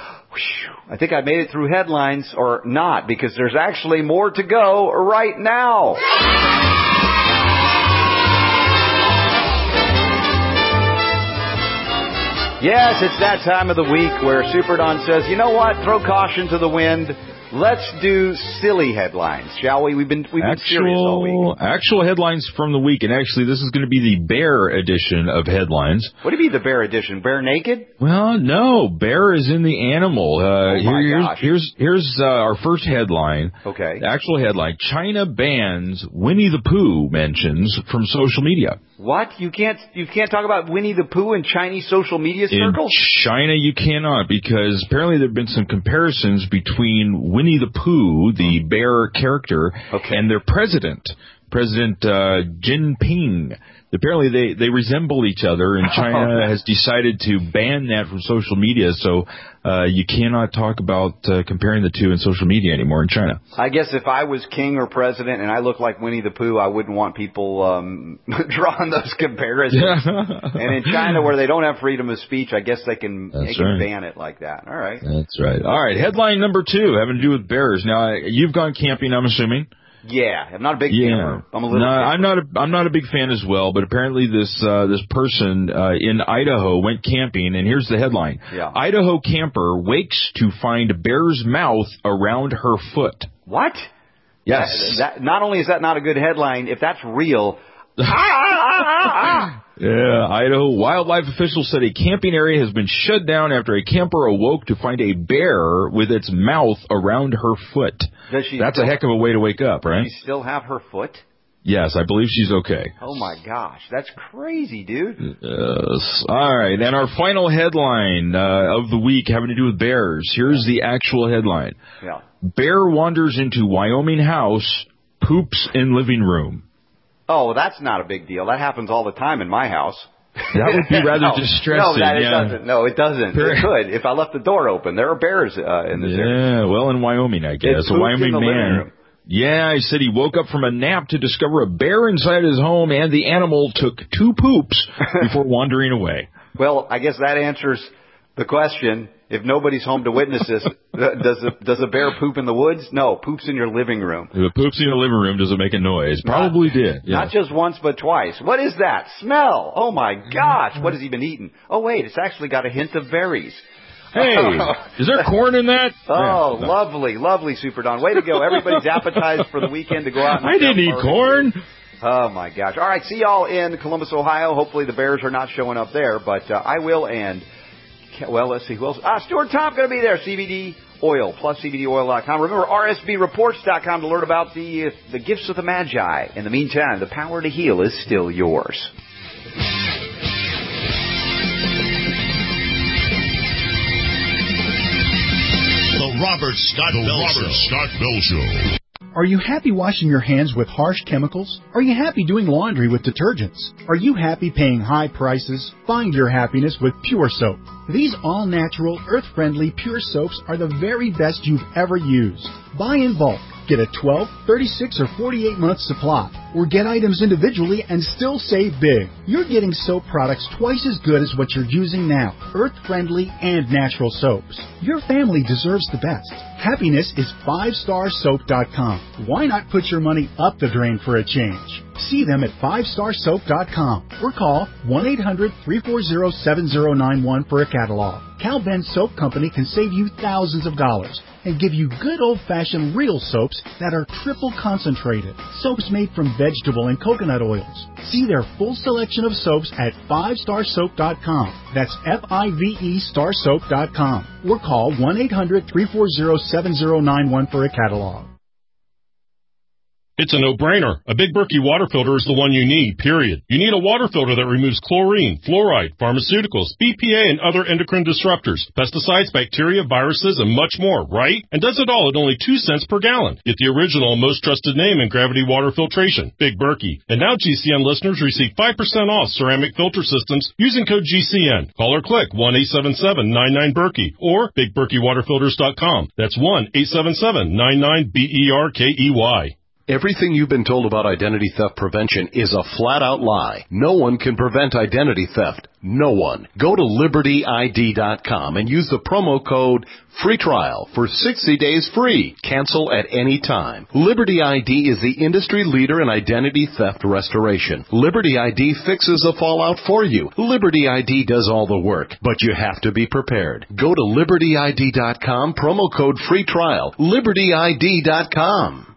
I think I made it through headlines, or not, because there's actually more to go right now. Yes, it's that time of the week where Super Don says, you know what, throw caution to the wind. Let's do silly headlines, shall we? We've been we've been serious all week. Actual headlines from the week, and actually this is going to be the bear edition of headlines. What do you mean the bear edition? Bear naked? Well, no. Bear is in the animal. Uh, oh my here, gosh. Here's here's uh, our first headline. Okay. The actual headline: China bans Winnie the Pooh mentions from social media. What? You can't you can't talk about Winnie the Pooh in Chinese social media circles? In China, you cannot, because apparently there have been some comparisons between Winnie the Pooh, the bear character, okay. and their president, President uh, Jinping. Apparently they, they resemble each other, and China has decided to ban that from social media, so uh, you cannot talk about uh, comparing the two in social media anymore in China. I guess if I was king or president and I looked like Winnie the Pooh, I wouldn't want people um, drawing those comparisons. And in China, where they don't have freedom of speech, I guess they can, they can right. ban it like that. All right. That's right. All right, headline number two, having to do with bears. Now, you've gone camping, I'm assuming. Yeah, I'm not a big yeah. camper. I'm a little. No, camper. I'm not. A, I'm not a big fan as well. But apparently, this uh, this person uh, in Idaho went camping, and here's the headline: yeah. Idaho camper wakes to find bear's mouth around her foot. What? Yes. That, that, not only is that not a good headline, if that's real. Yeah, Idaho wildlife officials said a camping area has been shut down after a camper awoke to find a bear with its mouth around her foot. Does she That's still, a heck of a way to wake up, right? Does she still have her foot? Yes, I believe she's okay. Oh, my gosh. That's crazy, dude. Yes. All right, and our final headline uh, of the week having to do with bears. Here's the actual headline. Yeah. Bear wanders into Wyoming house, poops in living room. Oh, that's not a big deal. That happens all the time in my house. That would be rather no, distressing. No, that yeah. it doesn't. No, it doesn't. Bear. It could. If I left the door open, there are bears uh, in this yeah, area. Yeah, well, in Wyoming, I guess. It A Wyoming in the man. Yeah, he said he woke up from a nap to discover a bear inside his home, and the animal took two poops before wandering away. Well, I guess that answers the question. If nobody's home to witness this, does a, does a bear poop in the woods? No, poops in your living room. If it poops in your living room, does it make a noise? Probably not, did. Yeah. Not just once, but twice. What is that? Smell. Oh, my gosh. What has he been eating? Oh, wait, it's actually got a hint of berries. Hey, is there corn in that? Oh, yeah, no. lovely, lovely, Super Don. Way to go. Everybody's appetized for the weekend to go out and I didn't eat corn. Oh, my gosh. All right, see y'all in Columbus, Ohio. Hopefully the Bears are not showing up there, but uh, I will, and, well, let's see who else. Ah, Stuart Tom going to be there, C B D Oil, plus C B D oil dot com. Remember, R S B reports dot com to learn about the, uh, the gifts of the Magi. In the meantime, the power to heal is still yours. The Robert Scott the Bell Robert Show. Scott Bell Show. Are you happy washing your hands with harsh chemicals? Are you happy doing laundry with detergents? Are you happy paying high prices? Find your happiness with Pure Soap. These all-natural, earth-friendly Pure Soaps are the very best you've ever used. Buy in bulk. Get a twelve, thirty-six, or forty-eight month supply. Or get items individually and still save big. You're getting soap products twice as good as what you're using now. Earth-friendly and natural soaps. Your family deserves the best. Happiness is five star soap dot com. Why not put your money up the drain for a change? See them at five star soap dot com or call one eight hundred, three four zero, seven zero nine one for a catalog. Cal Ben Soap Company can save you thousands of dollars and give you good old-fashioned real soaps that are triple concentrated. Soaps made from vegetable and coconut oils. See their full selection of soaps at five star soap dot com. That's F I V E star soap dot com. Or call one eight hundred, three four zero, seven zero nine one for a catalog. It's a no-brainer. A Big Berkey water filter is the one you need, period. You need a water filter that removes chlorine, fluoride, pharmaceuticals, B P A, and other endocrine disruptors, pesticides, bacteria, viruses, and much more, right? And does it all at only two cents per gallon. Get the original, most trusted name in gravity water filtration, Big Berkey. And now G C N listeners receive five percent off ceramic filter systems using code G C N. Call or click one eight seven seven, nine nine, Berkey or big berkey water filters dot com. That's one eight seven seven, nine nine, B E R K E Y. Everything you've been told about identity theft prevention is a flat-out lie. No one can prevent identity theft. No one. Go to Liberty I D dot com and use the promo code FREE TRIAL for sixty days free. Cancel at any time. Liberty I D is the industry leader in identity theft restoration. Liberty I D fixes the fallout for you. Liberty I D does all the work, but you have to be prepared. Go to Liberty I D dot com, promo code FREE TRIAL. Liberty I D dot com.